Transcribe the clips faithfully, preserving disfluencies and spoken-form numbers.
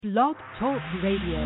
Blog Talk Radio.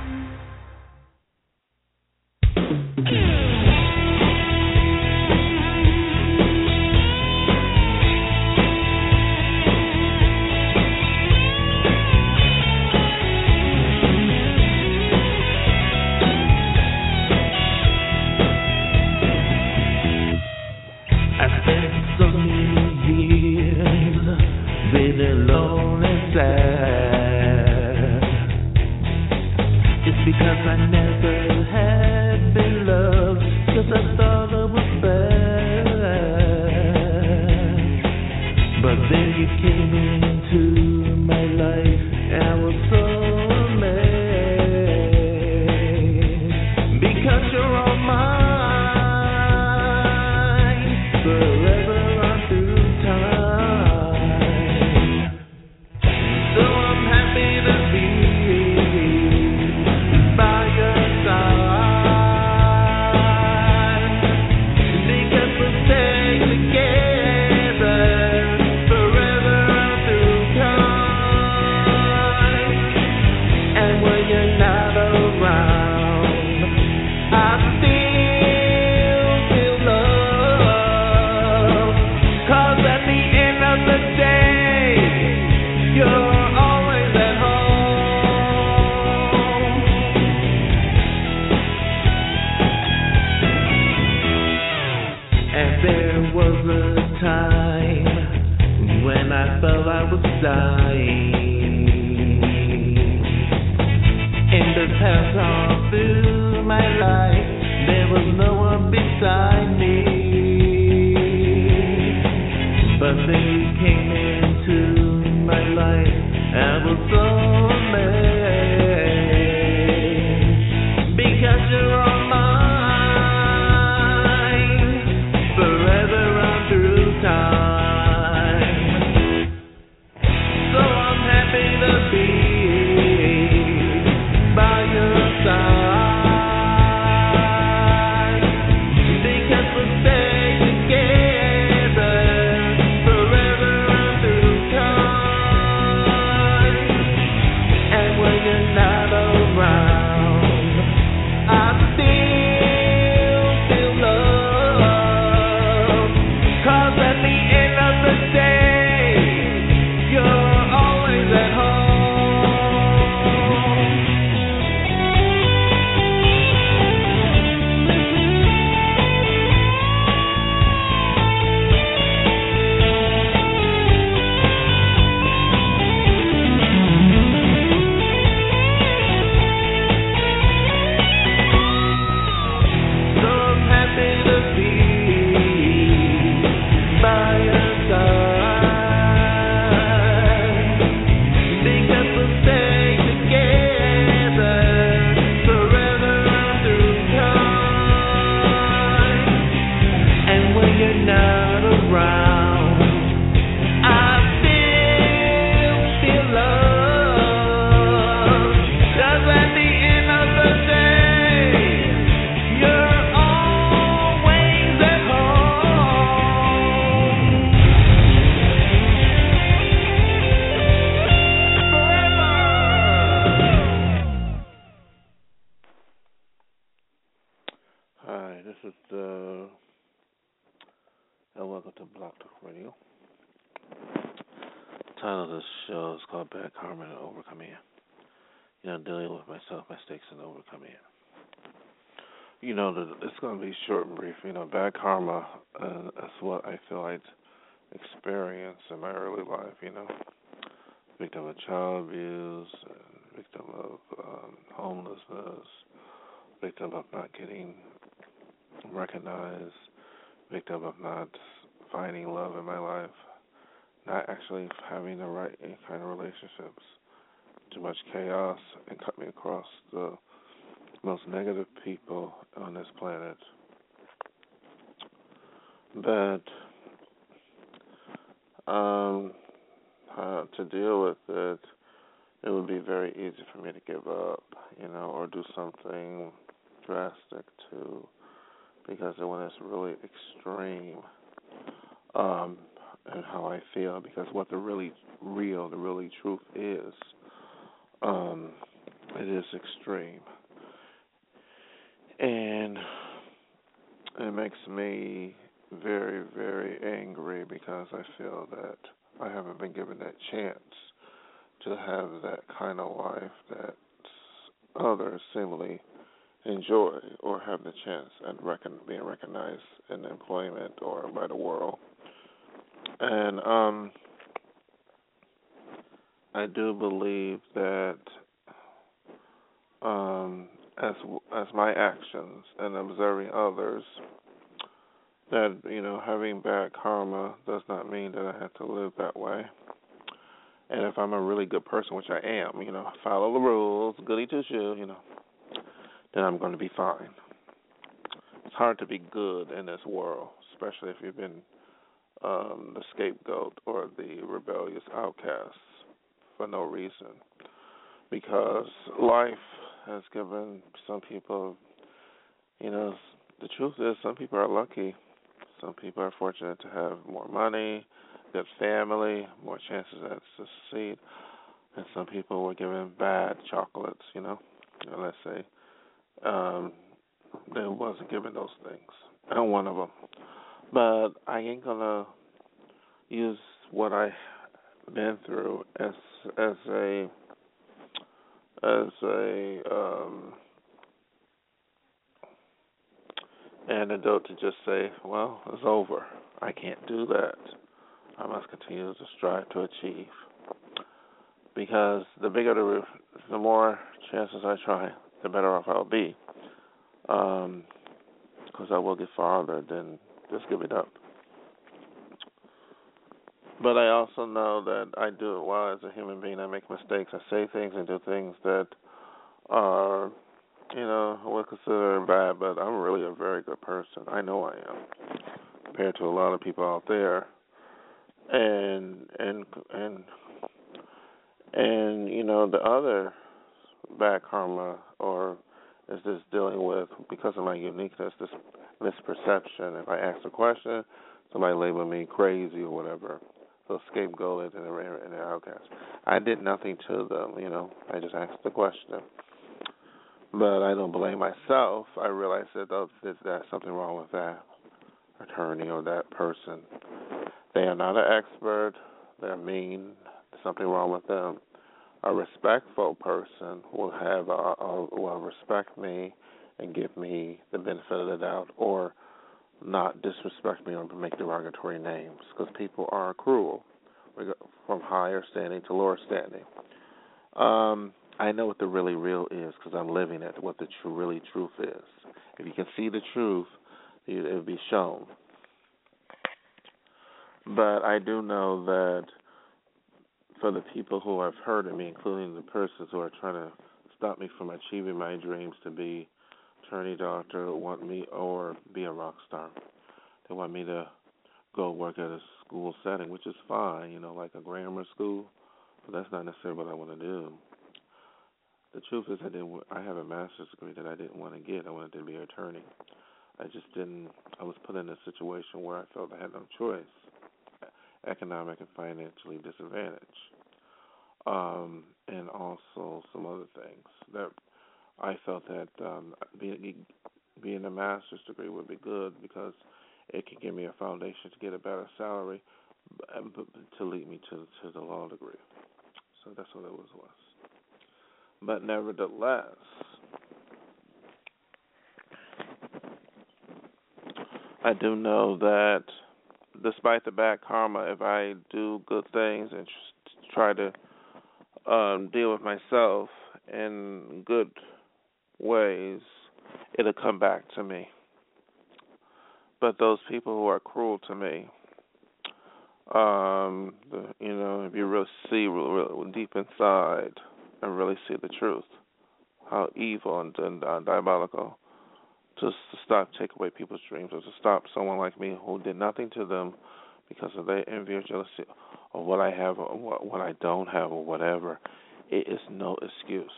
You know, it's going to be short and brief. You know, bad karma uh, is what I feel I experienced in my early life, you know. Victim of child abuse, uh, victim of um, homelessness, victim of not getting recognized, victim of not finding love in my life, not actually having the right kind of relationships. Too much chaos and cut me across the most negative people on this planet. But um, uh, to deal with it, it would be very easy for me to give up, you know, or do something drastic too, because when it's really extreme, um, and how I feel, because what the really real, the really truth is, Um, it is extreme, and it makes me very, very angry because I feel that I haven't been given that chance to have that kind of life that others seemingly enjoy or have the chance at recon- being recognized in employment or by the world. And um, I do believe that um, as as my actions and observing others, that you know having bad karma does not mean that I have to live that way. And if I'm a really good person, which I am, you know, follow the rules, goody two shoes, you know, then I'm going to be fine. It's hard to be good in this world, especially if you've been um, the scapegoat or the rebellious outcast for no reason. Because life has given some people, you know, the truth is some people are lucky. Some people are fortunate to have more money, good family, more chances at succeed. And some people were given bad chocolates, you know, let's say. Um, they wasn't given those things. I'm one of them. But I ain't going to use what I've been through as as a as a um, antidote to just say, well, it's over. I can't do that. I must continue to strive to achieve. Because the bigger the, the more chances I try, the better off I'll be. Um, because I will get farther than just give it up. But I also know that I do it well as a human being. I make mistakes. I say things and do things that are, you know, we're considered bad, but I'm really a very good person. I know I am, compared to a lot of people out there. And, and, and, and you know, the other bad karma or is this dealing with, because of my uniqueness, this misperception. If I ask a question, somebody label me crazy or whatever. So scapegoated and an outcast. I did nothing to them, you know. I just asked the question. But I don't blame myself. I realize that there's that something wrong with that attorney or that person. They are not an expert. They're mean. There's something wrong with them. A respectful person will have a, a, will respect me and give me the benefit of the doubt, or not disrespect me or make derogatory names, because people are cruel, from higher standing to lower standing. Um, I know what the really real is because I'm living it, what the true, really truth is. If you can see the truth, it will be shown. But I do know that for the people who have hurted me, including the persons who are trying to stop me from achieving my dreams to be attorney, doctor, want me, or be a rock star. They want me to go work at a school setting, which is fine, you know, like a grammar school, but that's not necessarily what I want to do. The truth is, I didn't. I have a master's degree that I didn't want to get. I wanted to be an attorney. I just didn't. I was put in a situation where I felt I had no choice, economic and financially disadvantaged, um, and also some other things that I felt that um, being being a master's degree would be good because it can give me a foundation to get a better salary, but to lead me to to the law degree. So that's what it was. was. But nevertheless, I do know that despite the bad karma, if I do good things and try to um, deal with myself in good ways, it'll come back to me. But those people who are cruel to me, um, the, you know, if you really see real, real deep inside and really see the truth, how evil and, and uh, diabolical, just to stop, take away people's dreams, or to stop someone like me who did nothing to them because of their envy or jealousy, or what I have or what, what I don't have or whatever. It is no excuse.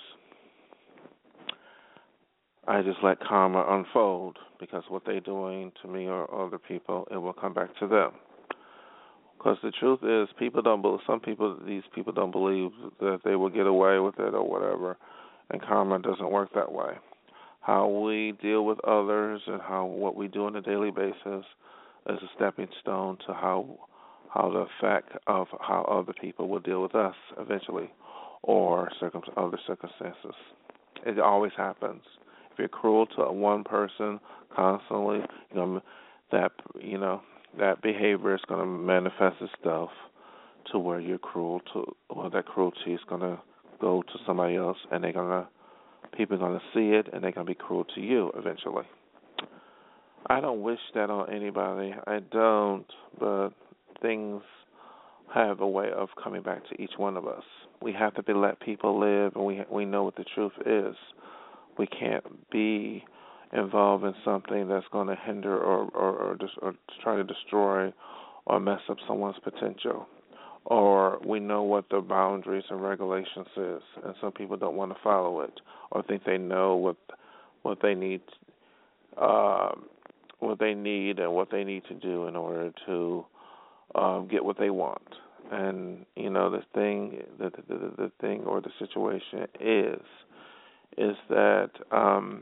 I just let karma unfold because what they're doing to me or other people, it will come back to them. Because the truth is, people don't. bel Some people, these people, don't believe that they will get away with it or whatever, and karma doesn't work that way. How we deal with others and how what we do on a daily basis is a stepping stone to how how the effect of how other people will deal with us eventually, or circum other circumstances. It always happens. If you're cruel to one person constantly, you know that you know that behavior is going to manifest itself to where you're cruel to, or that cruelty is going to go to somebody else, and they're going to people are going to see it, and they're going to be cruel to you eventually. I don't wish that on anybody. I don't, but things have a way of coming back to each one of us. We have to be, let people live, and we we know what the truth is. We can't be involved in something that's going to hinder or or, or, dis, or try to destroy or mess up someone's potential. Or we know what the boundaries and regulations is, and some people don't want to follow it, or think they know what what they need, uh, what they need, and what they need to do in order to um, get what they want. And you know, the thing, the the, the, the thing, or the situation is, is that um,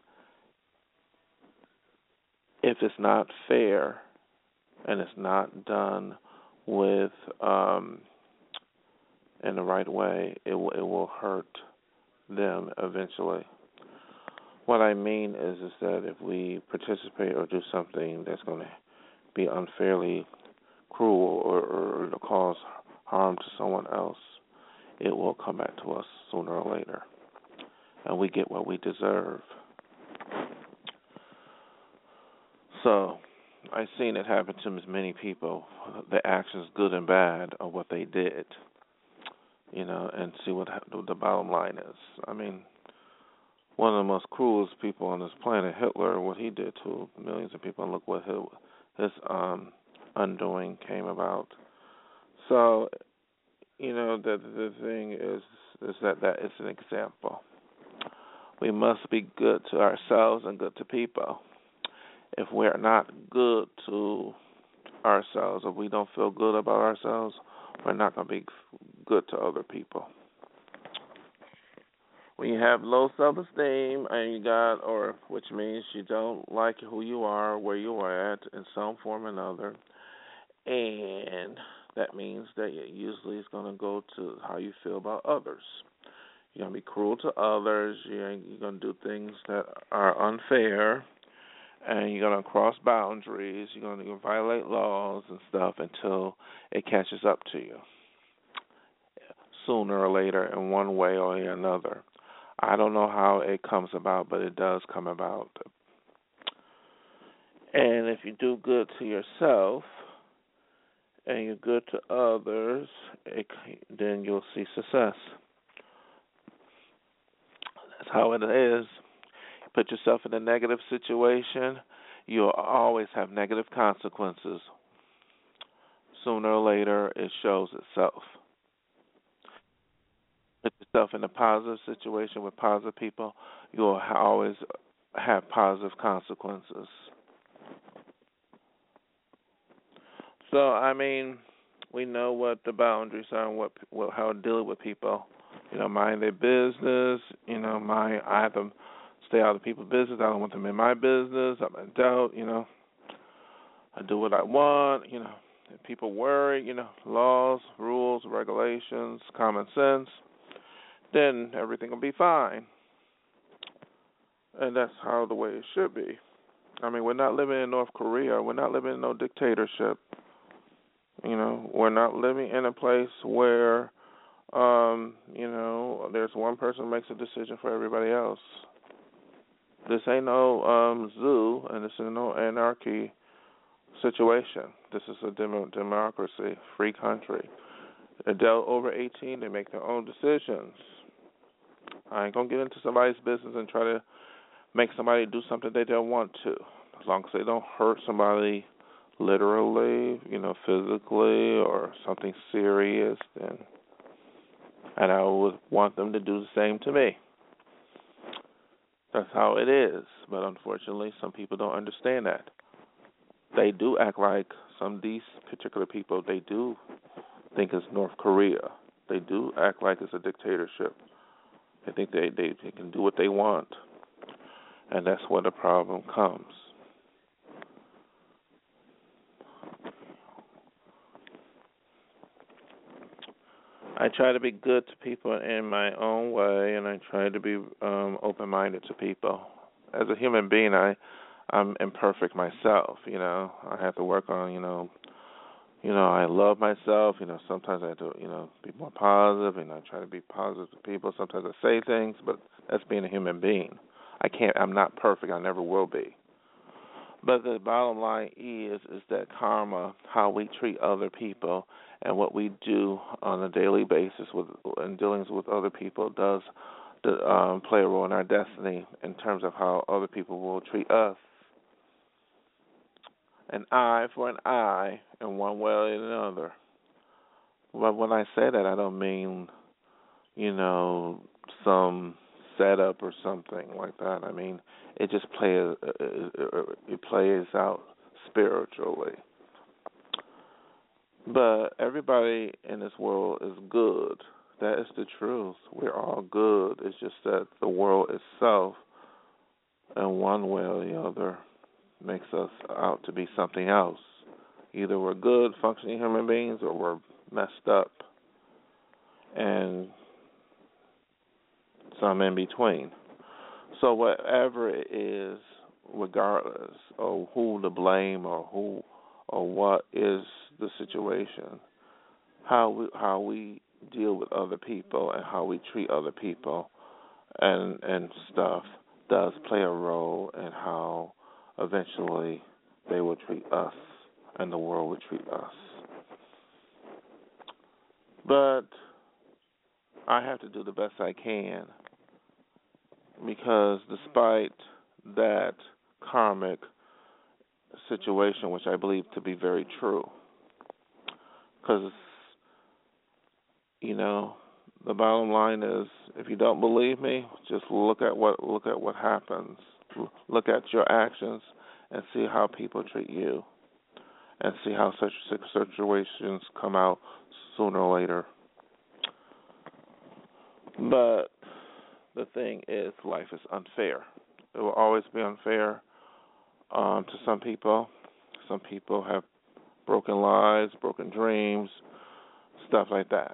if it's not fair and it's not done with um, in the right way, it will it will hurt them eventually. What I mean is is that if we participate or do something that's going to be unfairly cruel or, or, or cause harm to someone else, it will come back to us sooner or later, and we get what we deserve. So I've seen it happen to many people, the actions, good and bad, of what they did, you know, and see what the bottom line is. I mean, one of the most cruelest people on this planet, Hitler, what he did to millions of people, and look what his, his um, undoing came about. So, you know, the the thing is, is that that is an example. We must be good to ourselves and good to people. If we're not good to ourselves, if we don't feel good about ourselves, we're not going to be good to other people. When you have low self-esteem and you got, or which means you don't like who you are, where you are at in some form or another, and that means that it usually is going to go to how you feel about others. You're going to be cruel to others. You're going to do things that are unfair. And you're going to cross boundaries, you're going to violate laws and stuff until it catches up to you, sooner or later, in one way or another. I don't know how it comes about, but it does come about. And if you do good to yourself and you're good to others, it, then you'll see success. That's how it is. Put yourself in a negative situation, you'll always have negative consequences. Sooner or later, it shows itself. Put yourself in a positive situation with positive people, you'll always have positive consequences. So, I mean, we know what the boundaries are and what, what how to deal with people. You know, mind their business. You know, my I have to stay out of people's business. I don't want them in my business. I'm in doubt, you know. I do what I want, you know. If people worry, you know, laws, rules, regulations, common sense, then everything will be fine. And that's how the way it should be. I mean, we're not living in North Korea. We're not living in no dictatorship. You know, we're not living in a place where, um, you know, there's one person who makes a decision for everybody else. This ain't no um, zoo, and this is no anarchy situation. This is a dem- democracy, free country. Adult over eighteen, they make their own decisions. I ain't going to get into somebody's business and try to make somebody do something they don't want to. As long as they don't hurt somebody literally, you know, physically or something serious, then, and I would want them to do the same to me. That's how it is. But unfortunately, some people don't understand that. They do act like some these particular people, they do think it's North Korea. They do act like it's a dictatorship. They think they, they, they can do what they want. And that's where the problem comes. I try to be good to people in my own way, and I try to be um, open-minded to people. As a human being, I, I'm imperfect myself, you know. I have to work on, you know, you know, I love myself. You know, sometimes I have to, you know, be more positive, and I try to be positive to people. Sometimes I say things, but that's being a human being. I can't, I'm not perfect. I never will be. But the bottom line is, is that karma, how we treat other people, and what we do on a daily basis with in dealings with other people does um, play a role in our destiny in terms of how other people will treat us. An eye for an eye, in one way or another. But when I say that, I don't mean, you know, some setup or something like that. I mean, it just plays it plays out spiritually. But everybody in this world is good. That is the truth. We're all good. It's just that the world itself, in one way or the other, makes us out to be something else. Either we're good, functioning human beings, or we're messed up. And some in between. So whatever it is, regardless of who to blame or who or what is the situation, how we how we deal with other people and how we treat other people and and stuff does play a role in how eventually they will treat us and the world will treat us. But I have to do the best I can, because despite that karmic situation, which I believe to be very true, because, you know, the bottom line is, if you don't believe me, just look at what look at what happens. Look at your actions and see how people treat you, and see how such situations come out sooner or later. But the thing is, life is unfair. It will always be unfair um, to some people. Some people have broken lives, broken dreams, stuff like that.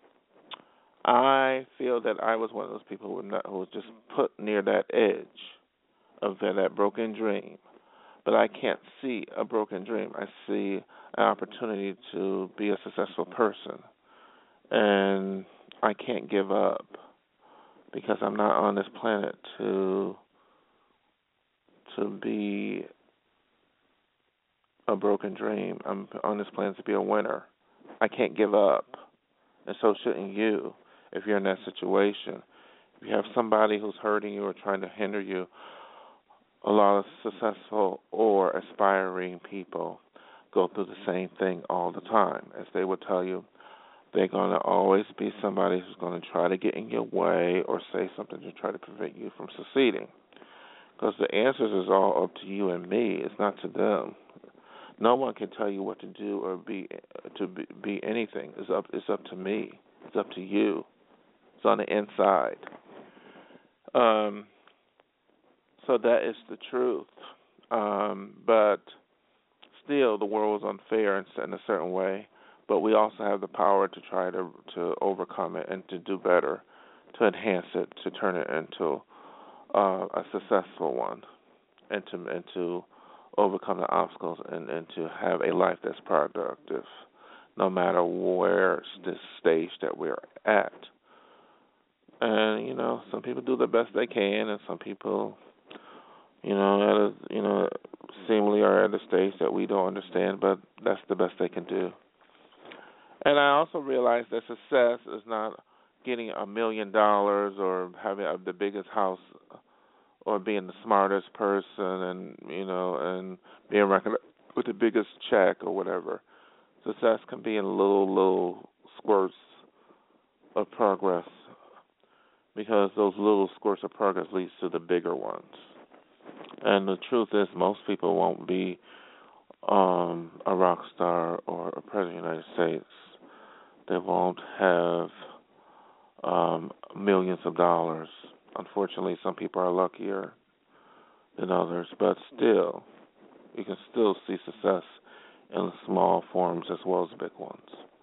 I feel that I was one of those people who, were not, who was just put near that edge of that, that broken dream. But I can't see a broken dream. I see an opportunity to be a successful person. And I can't give up, because I'm not on this planet to to be a broken dream. I'm on this planet to be a winner. I can't give up, and so shouldn't you if you're in that situation. If you have somebody who's hurting you or trying to hinder you, a lot of successful or aspiring people go through the same thing all the time. As they will tell you, they're going to always be somebody who's going to try to get in your way or say something to try to prevent you from succeeding. Because the answers is all up to you and me. It's not to them. No one can tell you what to do or be to be, be anything. It's up. It's up to me. It's up to you. It's on the inside. Um. So that is the truth. Um. But still, the world is unfair in, in a certain way. But we also have the power to try to to overcome it and to do better, to enhance it, to turn it into uh, a successful one, and to and to overcome the obstacles and, and to have a life that's productive, no matter where this stage that we're at. And you know, some people do the best they can, and some people, you know, at a, you know, seemingly are at a stage that we don't understand, but that's the best they can do. And I also realize that success is not getting a million dollars or having a, the biggest house or being the smartest person and, you know, and being recognized with the biggest check or whatever. Success can be in little, little squirts of progress, because those little squirts of progress leads to the bigger ones. And the truth is, most people won't be um, a rock star or a president of the United States, they won't have um, millions of dollars. Unfortunately, some people are luckier than others, but still, you can still see success in small forms as well as big ones.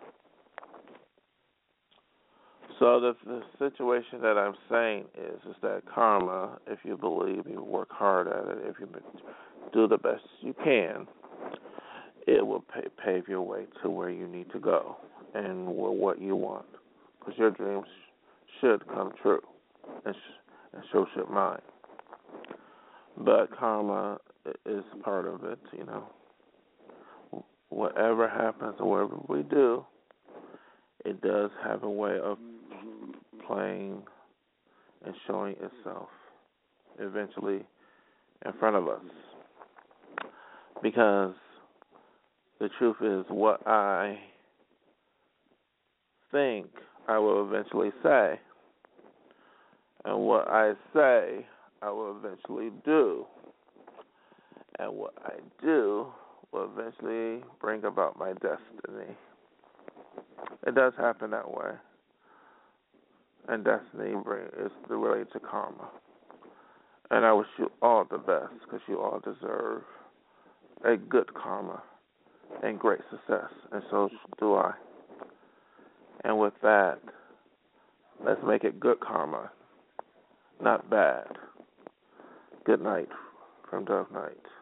So the, the situation that I'm saying is, is that karma, if you believe, you work hard at it, if you do the best you can, it will pay, pave your way to where you need to go and what you want. Because your dreams should come true, and, sh- and so should mine. But karma is part of it, you know. Whatever happens or whatever we do, it does have a way of playing and showing itself eventually in front of us. Because the truth is, what I think I will eventually say, and what I say I will eventually do, and what I do will eventually bring about my destiny. It does happen that way. And destiny is related to karma. And I wish you all the best, because you all deserve a good karma and great success, and so do I. And with that, let's make it good karma, not bad. Good night from Dove Night.